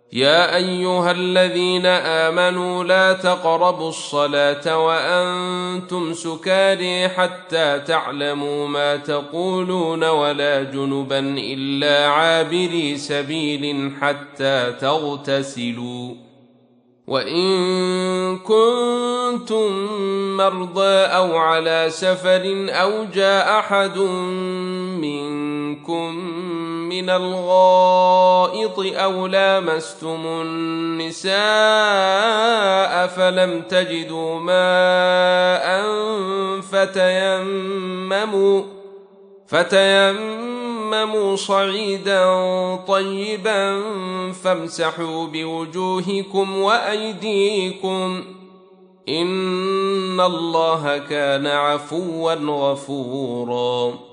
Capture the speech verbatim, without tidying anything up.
يا أيها الذين آمنوا لا تقربوا الصلاة وأنتم سكارى حتى تعلموا ما تقولون ولا جنبا إلا عابري سبيل حتى تغتسلوا وإن كنتم مرضى أو على سفر أو جاء أحد منكم من الغائط أو لامستم النساء فلم تجدوا ماء فتيمموا فتيمموا صعيدا طيبا فامسحوا بوجوهكم وأيديكم إن الله كان عفوا غفورا